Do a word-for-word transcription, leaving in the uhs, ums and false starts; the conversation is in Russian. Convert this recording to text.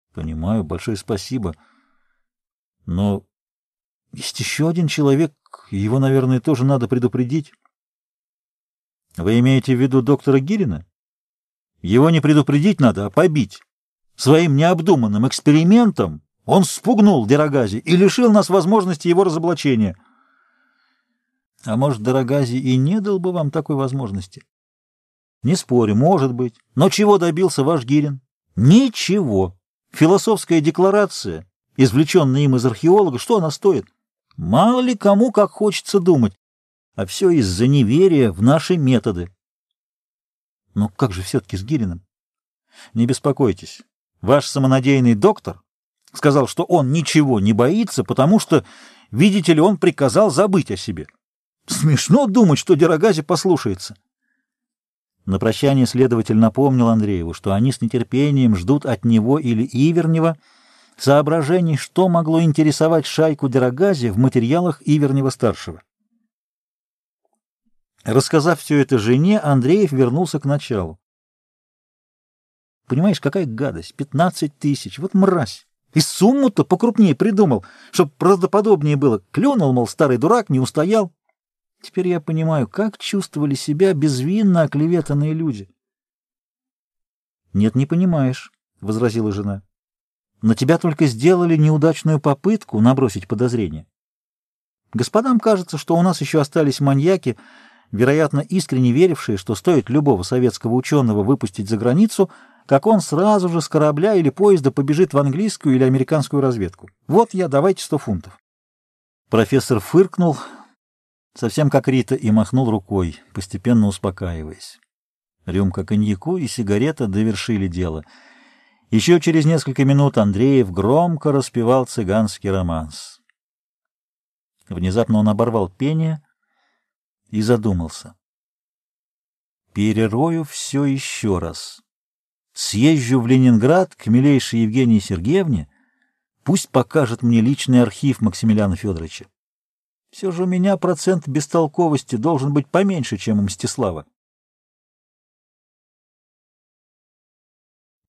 Понимаю, большое спасибо. Но есть еще один человек, его, наверное, тоже надо предупредить. Вы имеете в виду доктора Гирина? Его не предупредить надо, а побить. Своим необдуманным экспериментом он спугнул Дерогази и лишил нас возможности его разоблачения. А может, Дерогази и не дал бы вам такой возможности? Не спорю, может быть. Но чего добился ваш Гирин? Ничего. Философская декларация, извлеченная им из археолога, что она стоит? Мало ли кому как хочется думать. А все из-за неверия в наши методы. Но как же все-таки с Гириным? Не беспокойтесь. Ваш самонадеянный доктор сказал, что он ничего не боится, потому что, видите ли, он приказал забыть о себе. Смешно думать, что Дерогази послушается. На прощание следователь напомнил Андрееву, что они с нетерпением ждут от него или Ивернева соображений, что могло интересовать шайку Дерогази в материалах Ивернева-старшего. Рассказав все это жене, Андреев вернулся к началу. Понимаешь, какая гадость? Пятнадцать тысяч. Вот мразь. И сумму-то покрупнее придумал, чтоб правдоподобнее было. Клюнул, мол, старый дурак, не устоял. Теперь я понимаю, как чувствовали себя безвинно оклеветанные люди. — Нет, не понимаешь, — возразила жена. — На тебя только сделали неудачную попытку набросить подозрение. Господам кажется, что у нас еще остались маньяки, вероятно, искренне верившие, что стоит любого советского ученого выпустить за границу, как он сразу же с корабля или поезда побежит в английскую или американскую разведку. Вот я, давайте сто фунтов. Профессор фыркнул, совсем как Рита, и махнул рукой, постепенно успокаиваясь. Рюмка коньяку и сигарета довершили дело. Еще через несколько минут Андреев громко распевал цыганский романс. Внезапно он оборвал пение и задумался. Перерою все еще раз. Съезжу в Ленинград к милейшей Евгении Сергеевне, пусть покажет мне личный архив Максимилиана Федоровича. Все же у меня процент бестолковости должен быть поменьше, чем у Мстислава.